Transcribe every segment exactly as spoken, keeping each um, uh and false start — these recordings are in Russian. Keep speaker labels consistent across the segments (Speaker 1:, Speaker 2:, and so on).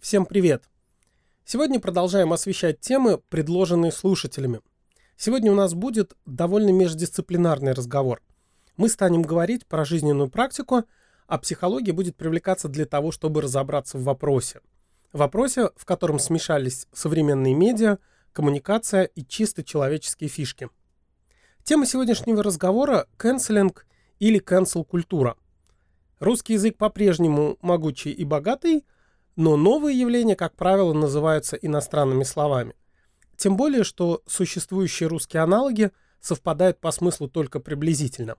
Speaker 1: Всем привет! Сегодня продолжаем освещать темы, предложенные слушателями. Сегодня у нас будет довольно междисциплинарный разговор. Мы станем говорить про жизненную практику, а психология будет привлекаться для того, чтобы разобраться в вопросе. В вопросе, в котором смешались современные медиа, коммуникация и чисто человеческие фишки. Тема сегодняшнего разговора – канцелинг или cancel-культура. Русский язык по-прежнему могучий и богатый, но новые явления, как правило, называются иностранными словами. Тем более, что существующие русские аналоги совпадают по смыслу только приблизительно.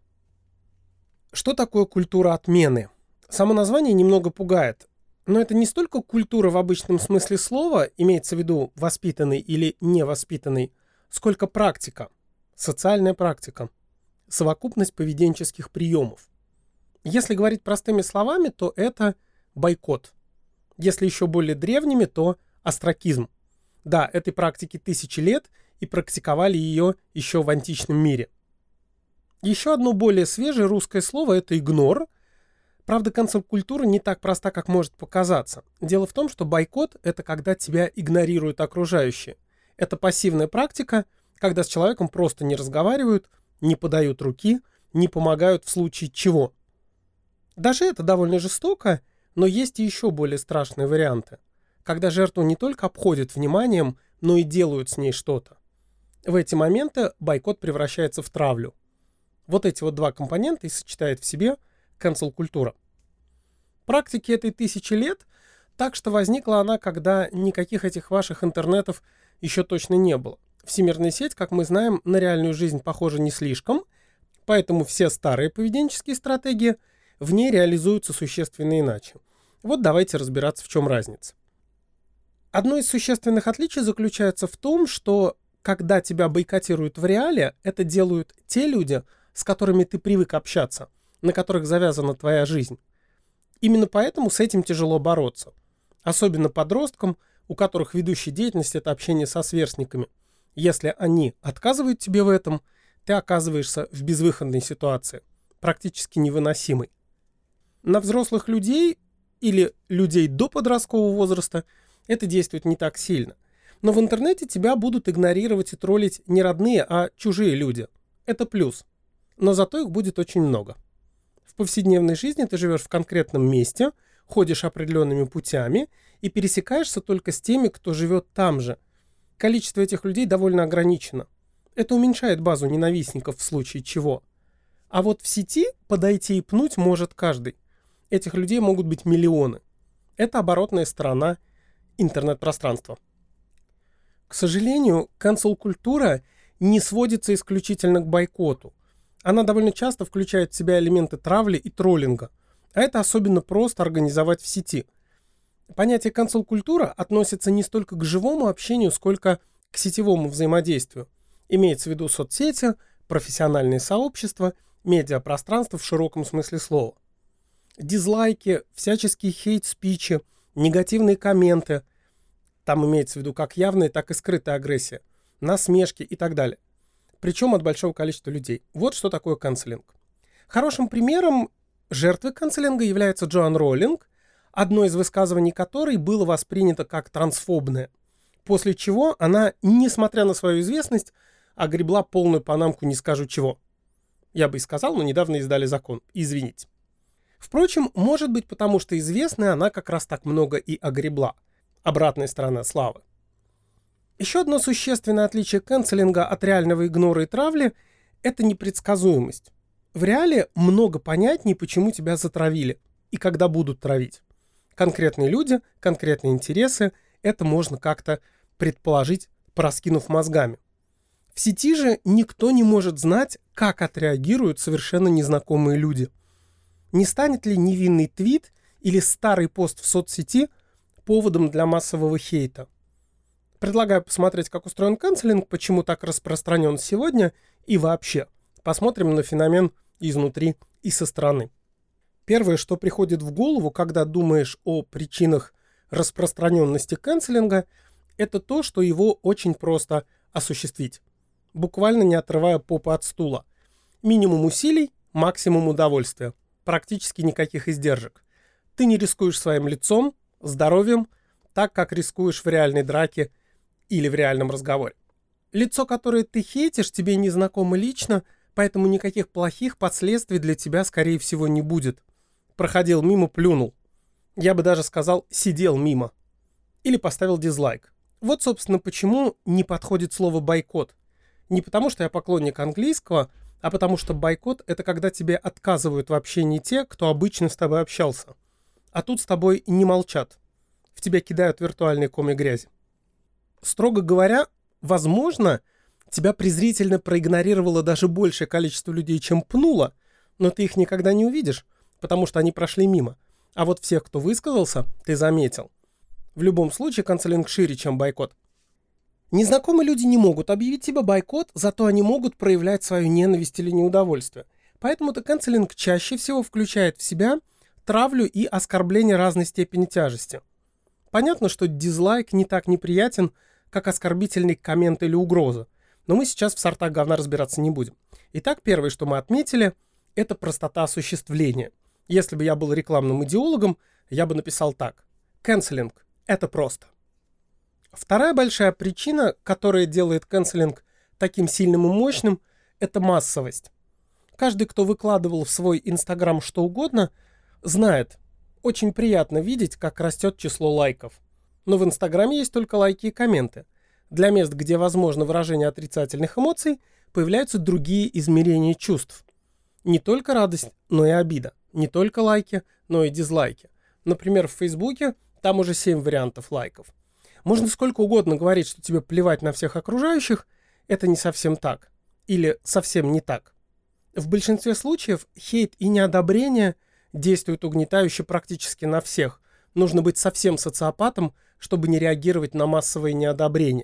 Speaker 1: Что такое культура отмены? Само название немного пугает. Но это не столько культура в обычном смысле слова, имеется в виду воспитанный или невоспитанный, сколько практика, социальная практика, совокупность поведенческих приемов. Если говорить простыми словами, то это бойкот. Если еще более древними, то остракизм. Да, этой практике тысячи лет, и практиковали ее еще в античном мире. Еще одно более свежее русское слово – это игнор. Правда, cancel-культура не так проста, как может показаться. Дело в том, что бойкот – это когда тебя игнорируют окружающие. Это пассивная практика, когда с человеком просто не разговаривают, не подают руки, не помогают в случае чего. Даже это довольно жестоко, но есть и еще более страшные варианты, когда жертву не только обходят вниманием, но и делают с ней что-то. В эти моменты бойкот превращается в травлю. Вот эти вот два компонента и сочетает в себе cancel-культура. Практике этой тысячи лет, так что возникла она, когда никаких этих ваших интернетов еще точно не было. Всемирная сеть, как мы знаем, на реальную жизнь похожа не слишком, поэтому все старые поведенческие стратегии в ней реализуются существенно иначе. Вот давайте разбираться, в чем разница. Одно из существенных отличий заключается в том, что когда тебя бойкотируют в реале, это делают те люди, с которыми ты привык общаться, на которых завязана твоя жизнь. Именно поэтому с этим тяжело бороться. Особенно подросткам, у которых ведущая деятельность – это общение со сверстниками. Если они отказывают тебе в этом, ты оказываешься в безвыходной ситуации, практически невыносимой. На взрослых людей или людей до подросткового возраста это действует не так сильно. Но в интернете тебя будут игнорировать и троллить не родные, а чужие люди. Это плюс. Но зато их будет очень много. В повседневной жизни ты живешь в конкретном месте, ходишь определенными путями и пересекаешься только с теми, кто живет там же. Количество этих людей довольно ограничено. Это уменьшает базу ненавистников в случае чего. А вот в сети подойти и пнуть может каждый. Этих людей могут быть миллионы. Это оборотная сторона интернет-пространства. К сожалению, cancel-культура не сводится исключительно к бойкоту. Она довольно часто включает в себя элементы травли и троллинга. А это особенно просто организовать в сети. Понятие cancel-культура относится не столько к живому общению, сколько к сетевому взаимодействию. Имеется в виду соцсети, профессиональные сообщества, медиапространство в широком смысле слова. Дизлайки, всяческие хейт-спичи, негативные комменты. Там имеется в виду как явная, так и скрытая агрессия, насмешки и так далее. Причем от большого количества людей. Вот что такое канцелинг. Хорошим примером жертвы канцелинга является Джоан Роулинг, одно из высказываний которой было воспринято как трансфобное. После чего она, несмотря на свою известность, огребла полную панамку не скажу чего. Я бы и сказал, но недавно издали закон. Извините. Впрочем, может быть, потому что известная она как раз так много и огребла. Обратная сторона славы. Еще одно существенное отличие канцелинга от реального игнора и травли – это непредсказуемость. В реале много понятней, почему тебя затравили и когда будут травить. Конкретные люди, конкретные интересы – это можно как-то предположить, пораскинув мозгами. В сети же никто не может знать, как отреагируют совершенно незнакомые люди. Не станет ли невинный твит или старый пост в соцсети поводом для массового хейта? Предлагаю посмотреть, как устроен канцелинг, почему так распространен сегодня и вообще. Посмотрим на феномен изнутри и со стороны. Первое, что приходит в голову, когда думаешь о причинах распространенности канцелинга, это то, что его очень просто осуществить. Буквально не отрывая попы от стула. Минимум усилий, максимум удовольствия. Практически никаких издержек. Ты не рискуешь своим лицом, здоровьем, так как рискуешь в реальной драке или в реальном разговоре. Лицо, которое ты хейтишь, тебе не знакомо лично, поэтому никаких плохих последствий для тебя, скорее всего, не будет. Проходил мимо, плюнул. Я бы даже сказал, сидел мимо. Или поставил дизлайк. Вот, собственно, почему не подходит слово «бойкот». Не потому, что я поклонник английского, а потому что бойкот — это когда тебе отказывают в общении те, кто обычно с тобой общался. А тут с тобой не молчат. В тебя кидают виртуальные комья грязи. Строго говоря, возможно, тебя презрительно проигнорировало даже большее количество людей, чем пнуло, но ты их никогда не увидишь, потому что они прошли мимо. А вот всех, кто высказался, ты заметил. В любом случае, канцелинг шире, чем бойкот. Незнакомые люди не могут объявить тебе бойкот, зато они могут проявлять свою ненависть или неудовольствие. Поэтому-то канцелинг чаще всего включает в себя травлю и оскорбление разной степени тяжести. Понятно, что дизлайк не так неприятен, как оскорбительный коммент или угроза, но мы сейчас в сортах говна разбираться не будем. Итак, первое, что мы отметили, это простота осуществления. Если бы я был рекламным идеологом, я бы написал так. Канцелинг — это просто. Вторая большая причина, которая делает канцелинг таким сильным и мощным, это массовость. Каждый, кто выкладывал в свой Инстаграм что угодно, знает, очень приятно видеть, как растет число лайков. Но в Инстаграме есть только лайки и комменты. Для мест, где возможно выражение отрицательных эмоций, появляются другие измерения чувств. Не только радость, но и обида. Не только лайки, но и дизлайки. Например, в Фейсбуке там уже семь вариантов лайков. Можно сколько угодно говорить, что тебе плевать на всех окружающих, это не совсем так. Или совсем не так. В большинстве случаев хейт и неодобрение действуют угнетающе практически на всех. Нужно быть совсем социопатом, чтобы не реагировать на массовое неодобрение.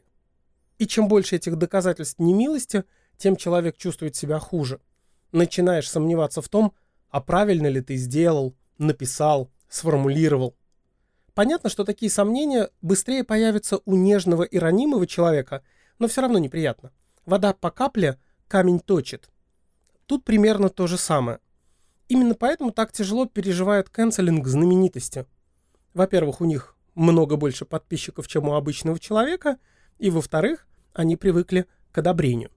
Speaker 1: И чем больше этих доказательств немилости, тем человек чувствует себя хуже. Начинаешь сомневаться в том, а правильно ли ты сделал, написал, сформулировал. Понятно, что такие сомнения быстрее появятся у нежного и ранимого человека, но все равно неприятно. Вода по капле камень точит. Тут примерно то же самое. Именно поэтому так тяжело переживают канцелинг знаменитости. Во-первых, у них много больше подписчиков, чем у обычного человека, и, во-вторых, они привыкли к одобрению.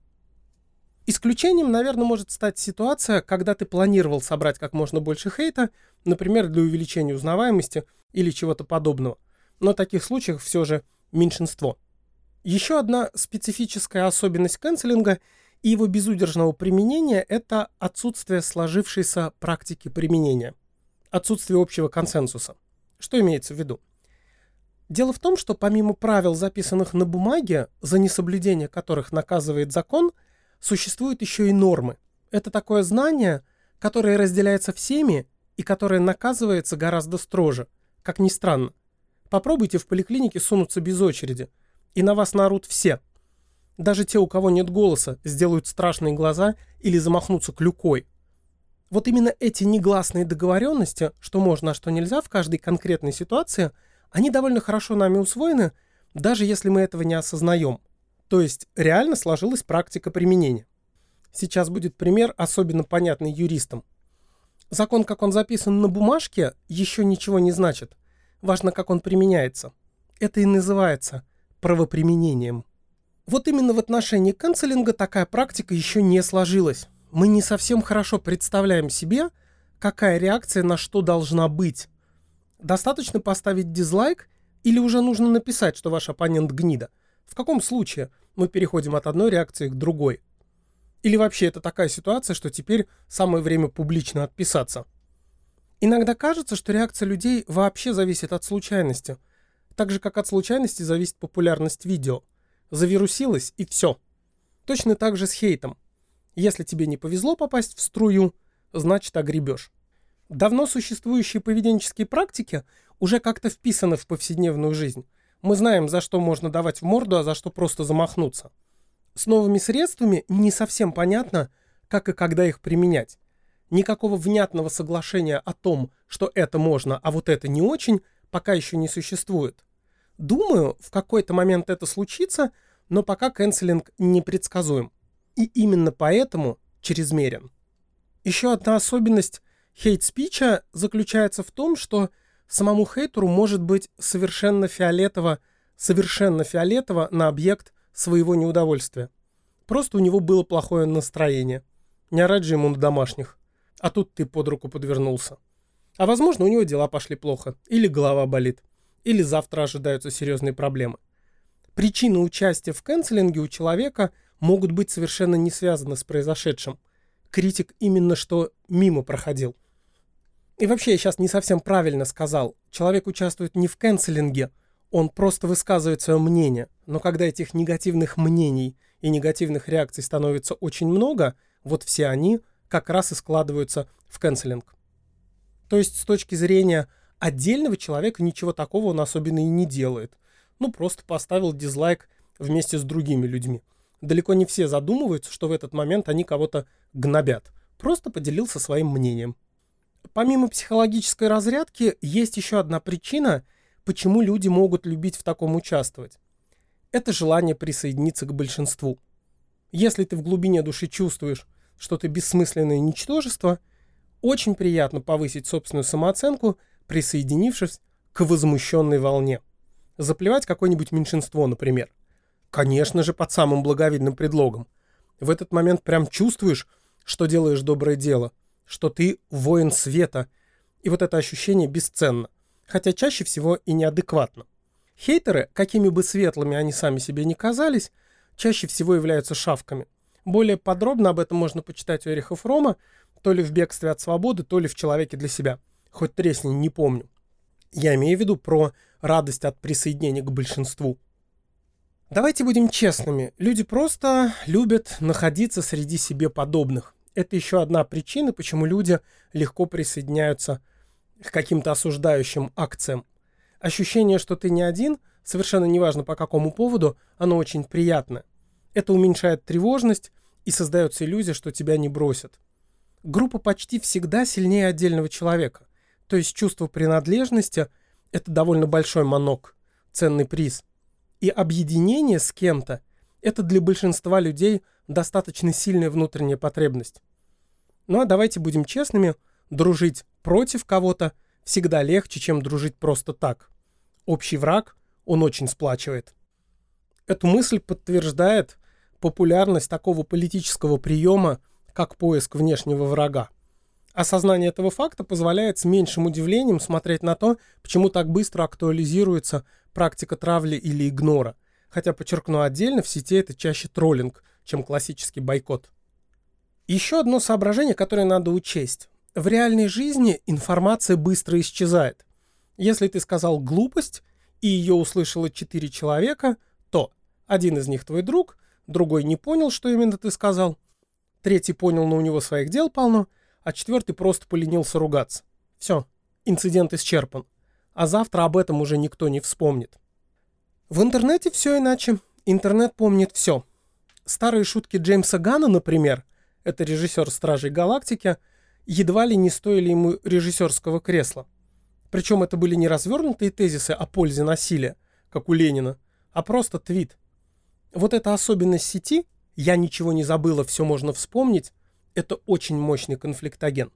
Speaker 1: Исключением, наверное, может стать ситуация, когда ты планировал собрать как можно больше хейта, например, для увеличения узнаваемости или чего-то подобного. Но таких случаев все же меньшинство. Еще одна специфическая особенность канцелинга и его безудержного применения – это отсутствие сложившейся практики применения, отсутствие общего консенсуса. Что имеется в виду? Дело в том, что помимо правил, записанных на бумаге, за несоблюдение которых наказывает закон, существуют еще и нормы. Это такое знание, которое разделяется всеми и которое наказывается гораздо строже. Как ни странно. Попробуйте в поликлинике сунуться без очереди, и на вас наорут все. Даже те, у кого нет голоса, сделают страшные глаза или замахнутся клюкой. Вот именно эти негласные договоренности, что можно, а что нельзя в каждой конкретной ситуации, они довольно хорошо нами усвоены, даже если мы этого не осознаем. То есть реально сложилась практика применения. Сейчас будет пример, особенно понятный юристам. Закон, как он записан на бумажке, еще ничего не значит. Важно, как он применяется. Это и называется правоприменением. Вот именно в отношении канцелинга такая практика еще не сложилась. Мы не совсем хорошо представляем себе, какая реакция на что должна быть. Достаточно поставить дизлайк или уже нужно написать, что ваш оппонент гнида? В каком случае мы переходим от одной реакции к другой? Или вообще это такая ситуация, что теперь самое время публично отписаться? Иногда кажется, что реакция людей вообще зависит от случайности. Так же, как от случайности зависит популярность видео. Завирусилось и все. Точно так же с хейтом. Если тебе не повезло попасть в струю, значит огребешь. Давно существующие поведенческие практики уже как-то вписаны в повседневную жизнь. Мы знаем, за что можно давать в морду, а за что просто замахнуться. С новыми средствами не совсем понятно, как и когда их применять. Никакого внятного соглашения о том, что это можно, а вот это не очень, пока еще не существует. Думаю, в какой-то момент это случится, но пока канцелинг непредсказуем. И именно поэтому чрезмерен. Еще одна особенность хейт-спича заключается в том, что Самому хейтеру может быть совершенно фиолетово, совершенно фиолетово на объект своего неудовольствия. Просто у него было плохое настроение. Не орать же ему на домашних. А тут ты под руку подвернулся. А возможно, у него дела пошли плохо. Или голова болит. Или завтра ожидаются серьезные проблемы. Причины участия в канцелинге у человека могут быть совершенно не связаны с произошедшим. Критик именно что мимо проходил. И вообще, я сейчас не совсем правильно сказал. Человек участвует не в канцелинге, он просто высказывает свое мнение. Но когда этих негативных мнений и негативных реакций становится очень много, вот все они как раз и складываются в канцелинг. То есть с точки зрения отдельного человека ничего такого он особенно и не делает. Ну, просто поставил дизлайк вместе с другими людьми. Далеко не все задумываются, что в этот момент они кого-то гнобят. Просто поделился своим мнением. Помимо психологической разрядки, есть еще одна причина, почему люди могут любить в таком участвовать. Это желание присоединиться к большинству. Если ты в глубине души чувствуешь, что ты бессмысленное ничтожество, очень приятно повысить собственную самооценку, присоединившись к возмущенной волне. Заплевать какое-нибудь меньшинство, например. Конечно же, под самым благовидным предлогом. В этот момент прям чувствуешь, что делаешь доброе дело, что ты воин света. И вот это ощущение бесценно. Хотя чаще всего и неадекватно. Хейтеры, какими бы светлыми они сами себе ни казались, чаще всего являются шавками. Более подробно об этом можно почитать у Эриха Фрома, то ли в «Бегстве от свободы», то ли в «Человеке для себя». Хоть тресни, не помню. Я имею в виду про радость от присоединения к большинству. Давайте будем честными. Люди просто любят находиться среди себе подобных. Это еще одна причина, почему люди легко присоединяются к каким-то осуждающим акциям. Ощущение, что ты не один, совершенно неважно по какому поводу, оно очень приятно. Это уменьшает тревожность и создается иллюзия, что тебя не бросят. Группа почти всегда сильнее отдельного человека. То есть чувство принадлежности – это довольно большой манок, ценный приз. И объединение с кем-то – это для большинства людей достаточно сильная внутренняя потребность. Ну а давайте будем честными, дружить против кого-то всегда легче, чем дружить просто так. Общий враг, он очень сплачивает. Эту мысль подтверждает популярность такого политического приема, как поиск внешнего врага. Осознание этого факта позволяет с меньшим удивлением смотреть на то, почему так быстро актуализируется практика травли или игнора. Хотя, подчеркну отдельно, в сети это чаще троллинг, чем классический бойкот. Еще одно соображение, которое надо учесть. В реальной жизни информация быстро исчезает. Если ты сказал глупость, и ее услышало четыре человека, то один из них твой друг, другой не понял, что именно ты сказал, третий понял, но у него своих дел полно, а четвертый просто поленился ругаться. Все, инцидент исчерпан. А завтра об этом уже никто не вспомнит. В интернете все иначе. Интернет помнит все. Старые шутки Джеймса Ганна, например, это режиссер «Стражей Галактики», едва ли не стоили ему режиссерского кресла. Причем это были не развернутые тезисы о пользе насилия, как у Ленина, а просто твит. Вот эта особенность сети «я ничего не забыла, все можно вспомнить» — это очень мощный конфликтоген.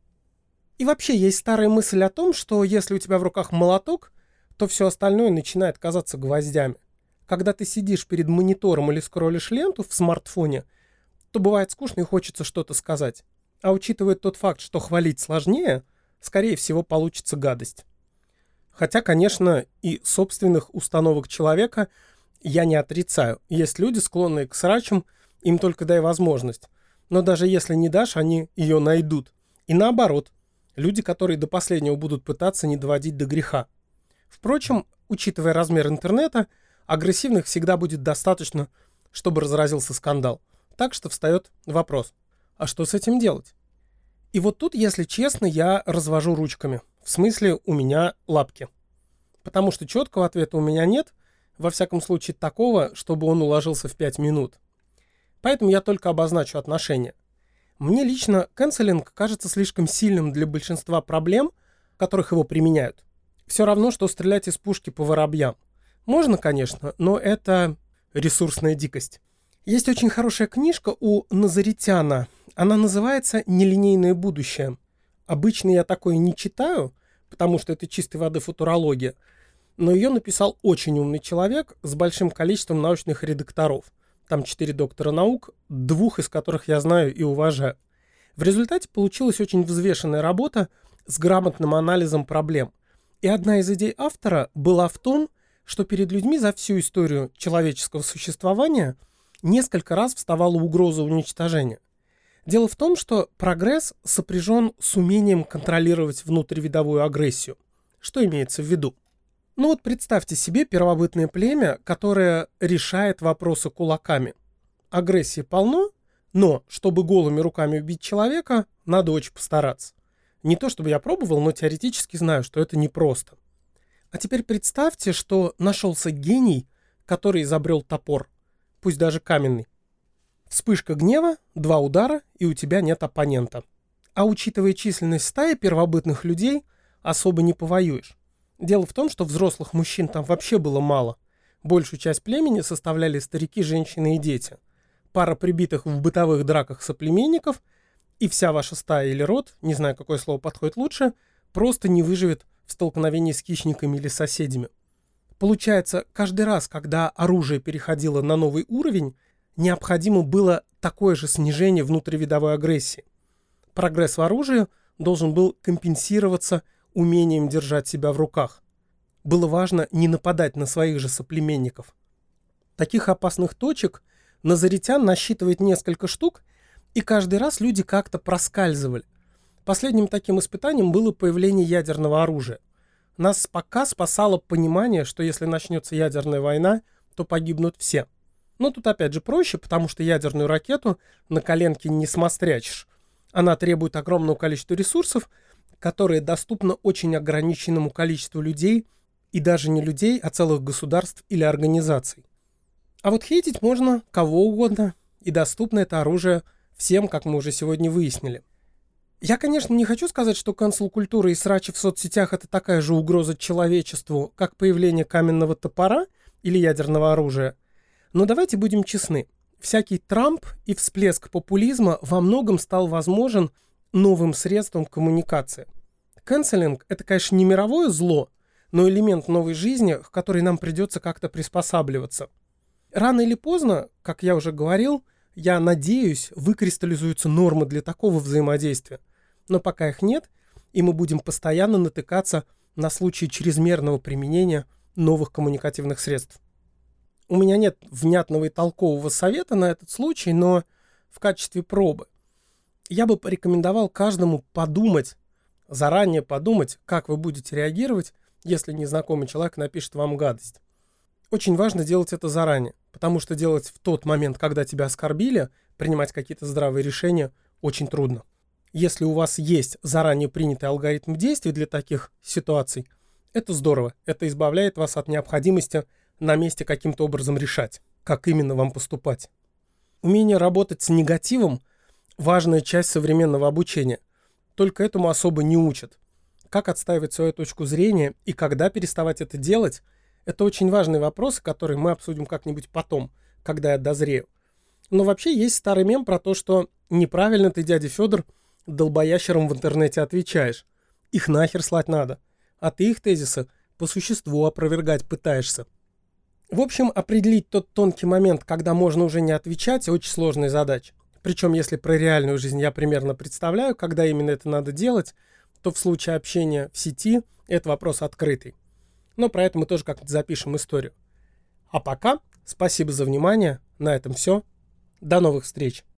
Speaker 1: И вообще есть старая мысль о том, что если у тебя в руках молоток, то все остальное начинает казаться гвоздями. Когда ты сидишь перед монитором или скроллишь ленту в смартфоне, то бывает скучно и хочется что-то сказать. А учитывая тот факт, что хвалить сложнее, скорее всего получится гадость. Хотя, конечно, и собственных установок человека я не отрицаю. Есть люди, склонные к срачам, им только дай возможность. Но даже если не дашь, они ее найдут. И наоборот, люди, которые до последнего будут пытаться не доводить до греха. Впрочем, учитывая размер интернета, агрессивных всегда будет достаточно, чтобы разразился скандал. Так что встает вопрос, а что с этим делать? И вот тут, если честно, я развожу ручками. В смысле, у меня лапки. Потому что четкого ответа у меня нет, во всяком случае такого, чтобы он уложился в пять минут. Поэтому я только обозначу отношения. Мне лично канцелинг кажется слишком сильным для большинства проблем, которых его применяют. Все равно, что стрелять из пушки по воробьям. Можно, конечно, но это ресурсная дикость. Есть очень хорошая книжка у Назаритяна. Она называется «Нелинейное будущее». Обычно я такое не читаю, потому что это чистой воды футурология. Но ее написал очень умный человек с большим количеством научных редакторов. Там четыре доктора наук, двух из которых я знаю и уважаю. В результате получилась очень взвешенная работа с грамотным анализом проблем. И одна из идей автора была в том, что перед людьми за всю историю человеческого существования несколько раз вставала угроза уничтожения. Дело в том, что прогресс сопряжен с умением контролировать внутривидовую агрессию. Что имеется в виду? Ну вот представьте себе первобытное племя, которое решает вопросы кулаками. Агрессии полно, но чтобы голыми руками убить человека, надо очень постараться. Не то чтобы я пробовал, но теоретически знаю, что это непросто. А теперь представьте, что нашелся гений, который изобрел топор, пусть даже каменный. Вспышка гнева, два удара, и у тебя нет оппонента. А учитывая численность стаи первобытных людей, особо не повоюешь. Дело в том, что взрослых мужчин там вообще было мало. Большую часть племени составляли старики, женщины и дети. Пара прибитых в бытовых драках соплеменников, и вся ваша стая или род, не знаю, какое слово подходит лучше, просто не выживет в столкновении с хищниками или соседями. Получается, каждый раз, когда оружие переходило на новый уровень, необходимо было такое же снижение внутривидовой агрессии. Прогресс в оружии должен был компенсироваться умением держать себя в руках. Было важно не нападать на своих же соплеменников. Таких опасных точек назаретян насчитывает несколько штук, и каждый раз люди как-то проскальзывали. Последним таким испытанием было появление ядерного оружия. Нас пока спасало понимание, что если начнется ядерная война, то погибнут все. Но тут опять же проще, потому что ядерную ракету на коленке не смострячишь. Она требует огромного количества ресурсов, которые доступны очень ограниченному количеству людей, и даже не людей, а целых государств или организаций. А вот хейтить можно кого угодно, и доступно это оружие всем, как мы уже сегодня выяснили. Я, конечно, не хочу сказать, что канцел-культура и срачи в соцсетях — это такая же угроза человечеству, как появление каменного топора или ядерного оружия. Но давайте будем честны. Всякий Трамп и всплеск популизма во многом стал возможен новым средством коммуникации. Канцелинг — это, конечно, не мировое зло, но элемент новой жизни, к которой нам придется как-то приспосабливаться. Рано или поздно, как я уже говорил, я надеюсь, выкристаллизуются нормы для такого взаимодействия. Но пока их нет, и мы будем постоянно натыкаться на случаи чрезмерного применения новых коммуникативных средств. У меня нет внятного и толкового совета на этот случай, но в качестве пробы я бы порекомендовал каждому подумать, заранее подумать, как вы будете реагировать, если незнакомый человек напишет вам гадость. Очень важно делать это заранее, потому что делать в тот момент, когда тебя оскорбили, принимать какие-то здравые решения очень трудно. Если у вас есть заранее принятый алгоритм действий для таких ситуаций, это здорово. Это избавляет вас от необходимости на месте каким-то образом решать, как именно вам поступать. Умение работать с негативом – важная часть современного обучения. Только этому особо не учат. Как отстаивать свою точку зрения и когда переставать это делать – это очень важные вопросы, которые мы обсудим как-нибудь потом, когда я дозрею. Но вообще есть старый мем про то, что неправильно ты, дядя Федор, долбоящерам в интернете отвечаешь. Их нахер слать надо. А ты их тезисы по существу опровергать пытаешься. В общем, определить тот тонкий момент, когда можно уже не отвечать, очень сложная задача. Причем, если про реальную жизнь я примерно представляю, когда именно это надо делать, то в случае общения в сети это вопрос открытый. Но про это мы тоже как-нибудь запишем историю. А пока спасибо за внимание. На этом все. До новых встреч.